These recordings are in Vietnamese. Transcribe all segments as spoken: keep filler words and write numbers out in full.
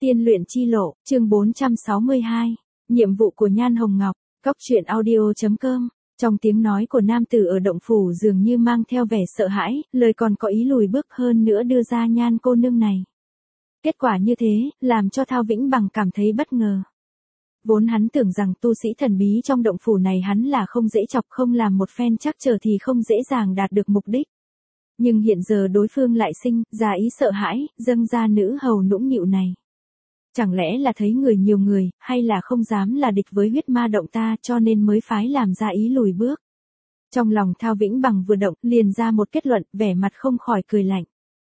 Tiên luyện chi lộ, chương bốn trăm sáu mươi hai. Nhiệm vụ của Nhan Hồng Ngọc, Cóc truyện audio chấm com. Trong tiếng nói của nam tử ở động phủ dường như mang theo vẻ sợ hãi, lời còn có ý lùi bước hơn nữa đưa ra Nhan cô nương này. Kết quả như thế, làm cho Thao Vĩnh Bằng cảm thấy bất ngờ. Vốn hắn tưởng rằng tu sĩ thần bí trong động phủ này hắn là không dễ chọc, không làm một phen chắc trở thì không dễ dàng đạt được mục đích. Nhưng hiện giờ đối phương lại sinh ra ý sợ hãi, dâng ra nữ hầu nũng nịu này. Chẳng lẽ là thấy người nhiều người, hay là không dám là địch với huyết ma động ta cho nên mới phái làm ra ý lùi bước. Trong lòng Thao Vĩnh Bằng vừa động, liền ra một kết luận, vẻ mặt không khỏi cười lạnh.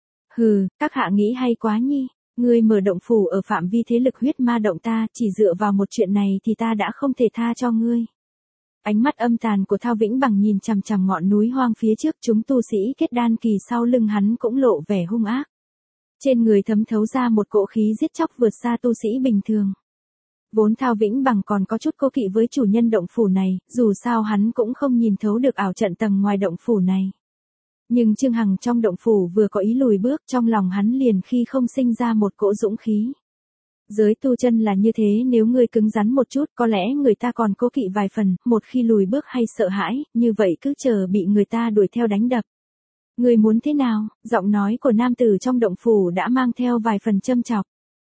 Hừ, các hạ nghĩ hay quá nhi, ngươi mở động phủ ở phạm vi thế lực huyết ma động ta, chỉ dựa vào một chuyện này thì ta đã không thể tha cho ngươi. Ánh mắt âm tàn của Thao Vĩnh Bằng nhìn chằm chằm ngọn núi hoang phía trước, chúng tu sĩ kết đan kỳ sau lưng hắn cũng lộ vẻ hung ác. Trên người thấm thấu ra một cỗ khí giết chóc vượt xa tu sĩ bình thường. Vốn Thao Vĩnh Bằng còn có chút cố kỵ với chủ nhân động phủ này, dù sao hắn cũng không nhìn thấu được ảo trận tầng ngoài động phủ này. Nhưng Trương Hằng trong động phủ vừa có ý lùi bước, trong lòng hắn liền khi không sinh ra một cỗ dũng khí. Giới tu chân là như thế, nếu ngươi cứng rắn một chút, có lẽ người ta còn cố kỵ vài phần, một khi lùi bước hay sợ hãi, như vậy cứ chờ bị người ta đuổi theo đánh đập. Ngươi muốn thế nào? Giọng nói của nam tử trong động phủ đã mang theo vài phần châm chọc.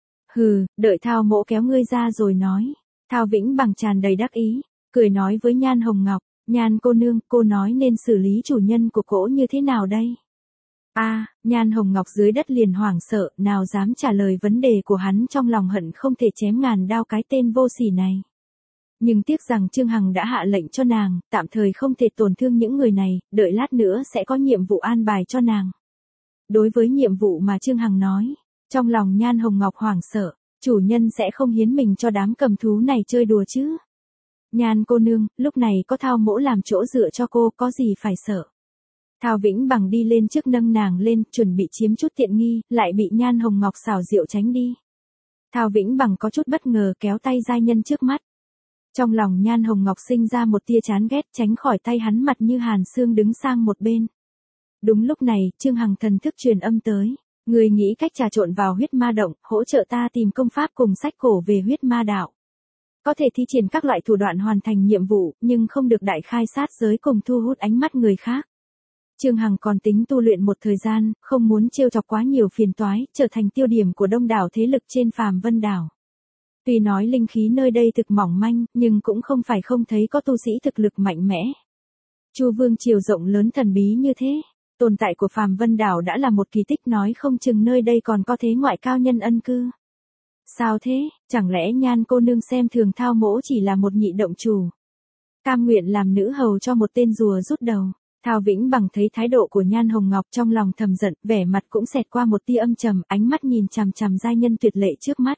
Hừ, đợi Thao mỗ kéo ngươi ra rồi nói. Thao Vĩnh Bằng tràn đầy đắc ý, cười nói với Nhan Hồng Ngọc, Nhan cô nương, cô nói nên xử lý chủ nhân của cỗ như thế nào đây? A, à, Nhan Hồng Ngọc dưới đất liền hoảng sợ, nào dám trả lời vấn đề của hắn, trong lòng hận không thể chém ngàn đao cái tên vô sỉ này. Nhưng tiếc rằng Trương Hằng đã hạ lệnh cho nàng, tạm thời không thể tổn thương những người này, đợi lát nữa sẽ có nhiệm vụ an bài cho nàng. Đối với nhiệm vụ mà Trương Hằng nói, trong lòng Nhan Hồng Ngọc hoảng sợ, chủ nhân sẽ không hiến mình cho đám cầm thú này chơi đùa chứ. Nhan cô nương, lúc này có Thao mỗ làm chỗ dựa cho cô, có gì phải sợ. Thao Vĩnh Bằng đi lên trước nâng nàng lên, chuẩn bị chiếm chút tiện nghi, lại bị Nhan Hồng Ngọc xảo diệu tránh đi. Thao Vĩnh Bằng có chút bất ngờ kéo tay giai nhân trước mắt. Trong lòng Nhan Hồng Ngọc sinh ra một tia chán ghét, tránh khỏi tay hắn, mặt như hàn xương đứng sang một bên. Đúng lúc này, Trương Hằng thần thức truyền âm tới. Người nghĩ cách trà trộn vào huyết ma động, hỗ trợ ta tìm công pháp cùng sách cổ về huyết ma đạo. Có thể thi triển các loại thủ đoạn hoàn thành nhiệm vụ, nhưng không được đại khai sát giới cùng thu hút ánh mắt người khác. Trương Hằng còn tính tu luyện một thời gian, không muốn trêu chọc quá nhiều phiền toái, trở thành tiêu điểm của đông đảo thế lực trên Phàm Vân đảo. Tuy nói linh khí nơi đây thực mỏng manh, nhưng cũng không phải không thấy có tu sĩ thực lực mạnh mẽ. Chu Vương triều rộng lớn thần bí như thế, tồn tại của Phàm Vân đảo đã là một kỳ tích, nói không chừng nơi đây còn có thế ngoại cao nhân ân cư. Sao thế, chẳng lẽ Nhan cô nương xem thường Thao mỗ chỉ là một nhị động chủ, cam nguyện làm nữ hầu cho một tên rùa rút đầu? Thao Vĩnh Bằng thấy thái độ của Nhan Hồng Ngọc trong lòng thầm giận, vẻ mặt cũng xẹt qua một tia âm trầm, ánh mắt nhìn chằm chằm giai nhân tuyệt lệ trước mắt.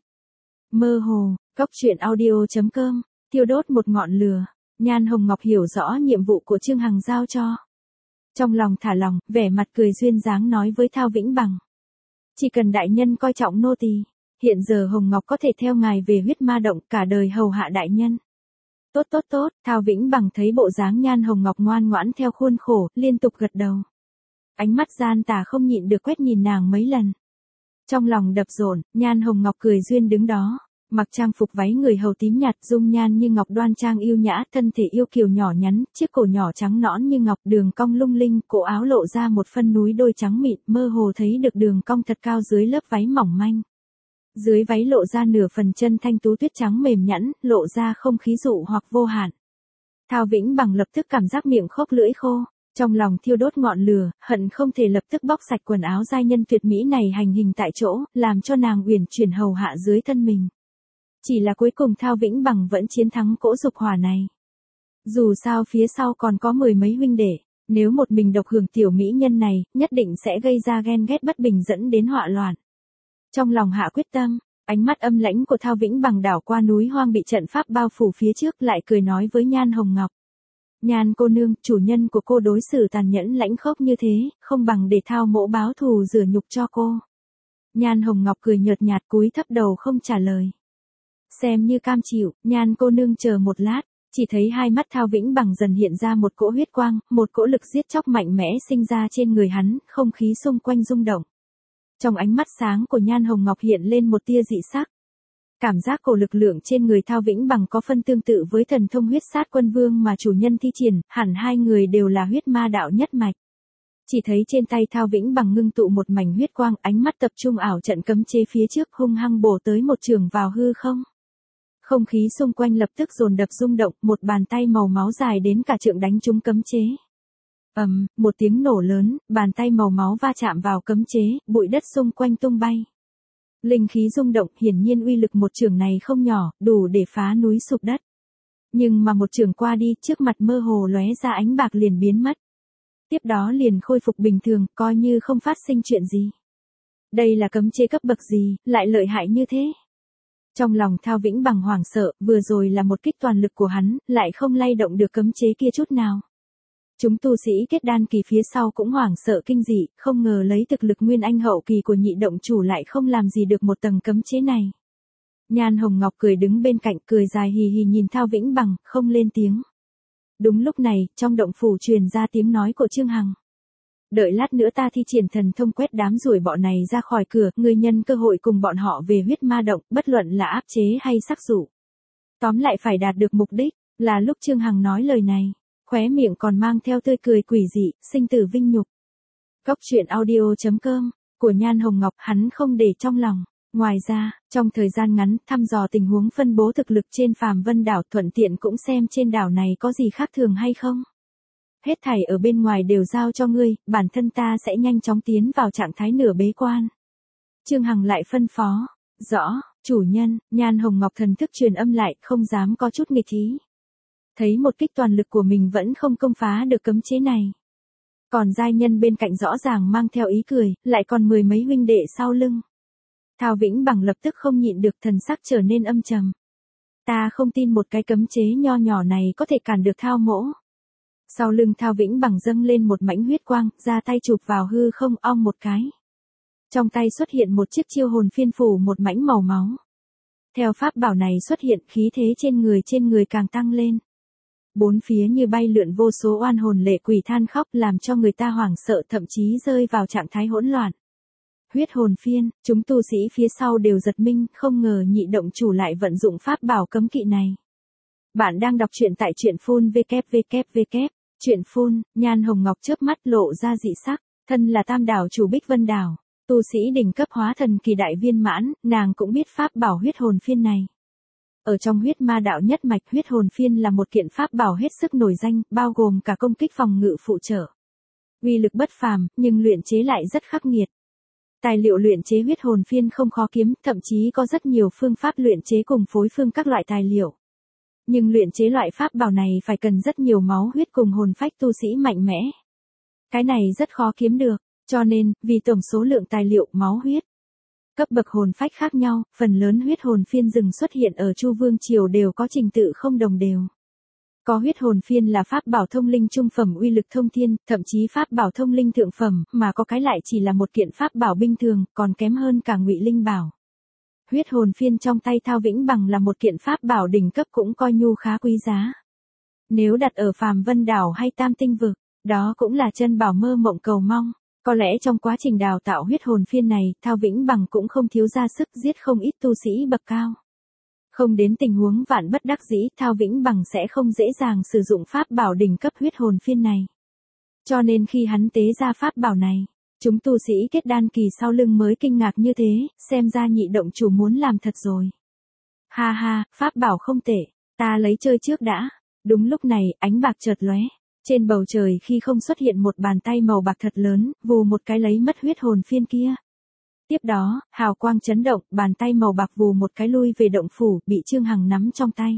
Mơ hồ, Cóc truyện audio chấm com, tiêu đốt một ngọn lửa. Nhan Hồng Ngọc hiểu rõ nhiệm vụ của Trương Hằng giao cho. Trong lòng thả lòng, vẻ mặt cười duyên dáng nói với Thao Vĩnh Bằng. Chỉ cần đại nhân coi trọng nô tỳ, hiện giờ Hồng Ngọc có thể theo ngài về huyết ma động, cả đời hầu hạ đại nhân. Tốt tốt tốt, Thao Vĩnh Bằng thấy bộ dáng Nhan Hồng Ngọc ngoan ngoãn theo khuôn khổ, liên tục gật đầu. Ánh mắt gian tà không nhịn được quét nhìn nàng mấy lần. Trong lòng đập dồn, Nhan Hồng Ngọc cười duyên đứng đó, mặc trang phục váy người hầu tím nhạt, dung nhan như ngọc đoan trang yêu nhã, thân thể yêu kiều nhỏ nhắn, chiếc cổ nhỏ trắng nõn như ngọc, đường cong lung linh, cổ áo lộ ra một phân núi đôi trắng mịn, mơ hồ thấy được đường cong thật cao dưới lớp váy mỏng manh. Dưới váy lộ ra nửa phần chân thanh tú tuyết trắng mềm nhẵn, lộ ra không khí dụ hoặc vô hạn. Thao Vĩnh Bằng lập tức cảm giác miệng khốc lưỡi khô, trong lòng thiêu đốt ngọn lửa, hận không thể lập tức bóc sạch quần áo giai nhân tuyệt mỹ này hành hình tại chỗ, làm cho nàng uyển chuyển hầu hạ dưới thân mình. Chỉ là cuối cùng Thao Vĩnh Bằng vẫn chiến thắng cỗ dục hỏa này. Dù sao phía sau còn có mười mấy huynh đệ, nếu một mình độc hưởng tiểu mỹ nhân này, nhất định sẽ gây ra ghen ghét bất bình dẫn đến họa loạn. Trong lòng hạ quyết tâm, ánh mắt âm lãnh của Thao Vĩnh Bằng đảo qua núi hoang bị trận pháp bao phủ phía trước, lại cười nói với Nhan Hồng Ngọc. Nhan cô nương, chủ nhân của cô đối xử tàn nhẫn lãnh khốc như thế, không bằng để Thao mỗ báo thù rửa nhục cho cô. Nhan Hồng Ngọc cười nhợt nhạt cúi thấp đầu không trả lời. Xem như cam chịu, Nhan cô nương chờ một lát, chỉ thấy hai mắt Thao Vĩnh Bằng dần hiện ra một cỗ huyết quang, một cỗ lực giết chóc mạnh mẽ sinh ra trên người hắn, không khí xung quanh rung động. Trong ánh mắt sáng của Nhan Hồng Ngọc hiện lên một tia dị sắc. Cảm giác cổ lực lượng trên người Thao Vĩnh Bằng có phân tương tự với thần thông huyết sát quân vương mà chủ nhân thi triển, hẳn hai người đều là huyết ma đạo nhất mạch. Chỉ thấy trên tay Thao Vĩnh Bằng ngưng tụ một mảnh huyết quang, ánh mắt tập trung ảo trận cấm chế phía trước, hung hăng bổ tới một trường vào hư không. Không khí xung quanh lập tức dồn đập rung động, một bàn tay màu máu dài đến cả trượng đánh trúng cấm chế. Ầm, um, một tiếng nổ lớn, bàn tay màu máu va chạm vào cấm chế, bụi đất xung quanh tung bay. Linh khí rung động, hiển nhiên uy lực một trường này không nhỏ, đủ để phá núi sụp đất. Nhưng mà một trường qua đi, trước mặt mơ hồ lóe ra ánh bạc liền biến mất. Tiếp đó liền khôi phục bình thường, coi như không phát sinh chuyện gì. Đây là cấm chế cấp bậc gì, lại lợi hại như thế? Trong lòng Thao Vĩnh Bằng hoảng sợ, vừa rồi là một kích toàn lực của hắn, lại không lay động được cấm chế kia chút nào. Chúng tu sĩ kết đan kỳ phía sau cũng hoảng sợ kinh dị, không ngờ lấy thực lực nguyên anh hậu kỳ của nhị động chủ lại không làm gì được một tầng cấm chế này. Nhan Hồng Ngọc cười đứng bên cạnh, cười dài hì hì nhìn Thao Vĩnh Bằng, không lên tiếng. Đúng lúc này, trong động phủ truyền ra tiếng nói của Trương Hằng. Đợi lát nữa ta thi triển thần thông quét đám ruồi bọ này ra khỏi cửa, ngươi nhân cơ hội cùng bọn họ về huyết ma động, bất luận là áp chế hay sắc dụ. Tóm lại phải đạt được mục đích, là lúc Trương Hằng nói lời này, khóe miệng còn mang theo tươi cười quỷ dị, sinh tử vinh nhục. Cốc truyện audio chấm com, của Nhan Hồng Ngọc hắn không để trong lòng. Ngoài ra, trong thời gian ngắn, thăm dò tình huống phân bố thực lực trên Phàm Vân đảo, thuận tiện cũng xem trên đảo này có gì khác thường hay không. Hết thảy ở bên ngoài đều giao cho ngươi, bản thân ta sẽ nhanh chóng tiến vào trạng thái nửa bế quan. Trương Hằng lại phân phó. Rõ, chủ nhân. Nhan Hồng Ngọc thần thức truyền âm lại, không dám có chút nghịch ý. Thấy một kích toàn lực của mình vẫn không công phá được cấm chế này. Còn giai nhân bên cạnh rõ ràng mang theo ý cười, lại còn mười mấy huynh đệ sau lưng. Thao Vĩnh Bằng lập tức không nhịn được, thần sắc trở nên âm trầm. Ta không tin một cái cấm chế nho nhỏ này có thể cản được Thao mỗ. Sau lưng Thao Vĩnh Bằng dâng lên một mảnh huyết quang, ra tay chụp vào hư không, ong một cái. Trong tay xuất hiện một chiếc chiêu hồn phiên phủ một mảnh màu máu. Theo pháp bảo này xuất hiện, khí thế trên người trên người càng tăng lên. Bốn phía như bay lượn vô số oan hồn lệ quỷ than khóc, làm cho người ta hoảng sợ, thậm chí rơi vào trạng thái hỗn loạn. Huyết hồn phiên, chúng tu sĩ phía sau đều giật mình, không ngờ nhị động chủ lại vận dụng pháp bảo cấm kỵ này. Bạn đang đọc truyện tại truyện phun vê vê vê, truyện phun. Nhan Hồng Ngọc chớp mắt lộ ra dị sắc, thân là tam đảo chủ Bích Vân đảo, tu sĩ đỉnh cấp hóa thần kỳ đại viên mãn, nàng cũng biết pháp bảo huyết hồn phiên này. Ở trong huyết ma đạo nhất mạch, huyết hồn phiên là một kiện pháp bảo hết sức nổi danh, bao gồm cả công kích phòng ngự phụ trợ. Uy lực bất phàm, nhưng luyện chế lại rất khắc nghiệt. Tài liệu luyện chế huyết hồn phiên không khó kiếm, thậm chí có rất nhiều phương pháp luyện chế cùng phối phương các loại tài liệu. Nhưng luyện chế loại pháp bảo này phải cần rất nhiều máu huyết cùng hồn phách tu sĩ mạnh mẽ. Cái này rất khó kiếm được, cho nên, vì tổng số lượng tài liệu, máu huyết, cấp bậc hồn phách khác nhau, phần lớn huyết hồn phiên rừng xuất hiện ở Chu Vương Triều đều có trình tự không đồng đều. Có huyết hồn phiên là pháp bảo thông linh trung phẩm uy lực thông thiên, thậm chí pháp bảo thông linh thượng phẩm, mà có cái lại chỉ là một kiện pháp bảo bình thường, còn kém hơn cả ngụy linh bảo. Huyết hồn phiên trong tay Thao Vĩnh Bằng là một kiện pháp bảo đỉnh cấp, cũng coi nhu khá quý giá. Nếu đặt ở Phàm Vân đảo hay Tam Tinh vực, đó cũng là chân bảo mơ mộng cầu mong. Có lẽ trong quá trình đào tạo huyết hồn phiên này, Thao Vĩnh Bằng cũng không thiếu ra sức, giết không ít tu sĩ bậc cao. Không đến tình huống vạn bất đắc dĩ, Thao Vĩnh Bằng sẽ không dễ dàng sử dụng pháp bảo đỉnh cấp huyết hồn phiên này. Cho nên khi hắn tế ra pháp bảo này, chúng tu sĩ kết đan kỳ sau lưng mới kinh ngạc như thế, xem ra nhị động chủ muốn làm thật rồi. Ha ha, pháp bảo không tệ, ta lấy chơi trước đã. Đúng lúc này, ánh bạc chợt lóe. Trên bầu trời khi không xuất hiện một bàn tay màu bạc thật lớn, vù một cái lấy mất huyết hồn phiên kia. Tiếp đó, hào quang chấn động, bàn tay màu bạc vù một cái lui về động phủ, bị Trương Hằng nắm trong tay.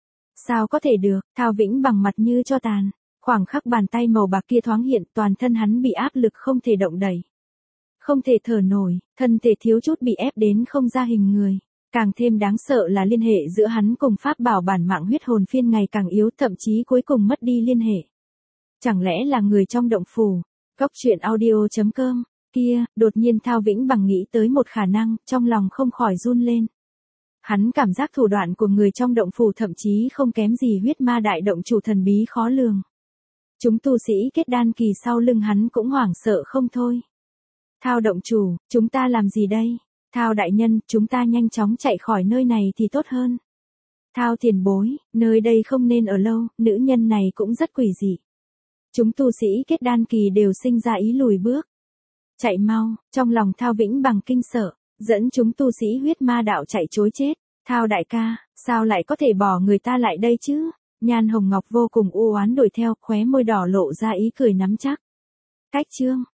Sao có thể được, Thao Vĩnh Bằng mặt như cho tàn. Khoảng khắc bàn tay màu bạc kia thoáng hiện, toàn thân hắn bị áp lực không thể động đẩy. Không thể thở nổi, thân thể thiếu chút bị ép đến không ra hình người. Càng thêm đáng sợ là liên hệ giữa hắn cùng pháp bảo bản mạng huyết hồn phiên ngày càng yếu, thậm chí cuối cùng mất đi liên hệ. Chẳng lẽ là người trong động phủ? Cốc truyện audio chấm com. Kia, đột nhiên Thao Vĩnh Bằng nghĩ tới một khả năng, trong lòng không khỏi run lên. Hắn cảm giác thủ đoạn của người trong động phủ thậm chí không kém gì huyết ma đại động chủ thần bí khó lường. Chúng tu sĩ kết đan kỳ sau lưng hắn cũng hoảng sợ không thôi. Thao động chủ, chúng ta làm gì đây? Thao đại nhân, chúng ta nhanh chóng chạy khỏi nơi này thì tốt hơn. Thao tiền bối, nơi đây không nên ở lâu, nữ nhân này cũng rất quỷ dị. Chúng tu sĩ kết đan kỳ đều sinh ra ý lùi bước. Chạy mau, trong lòng Thao Vĩnh Bằng kinh sợ, dẫn chúng tu sĩ huyết ma đạo chạy trối chết. Thao đại ca, sao lại có thể bỏ người ta lại đây chứ? Nhan Hồng Ngọc vô cùng u oán đuổi theo, khóe môi đỏ lộ ra ý cười nắm chắc. Cách chương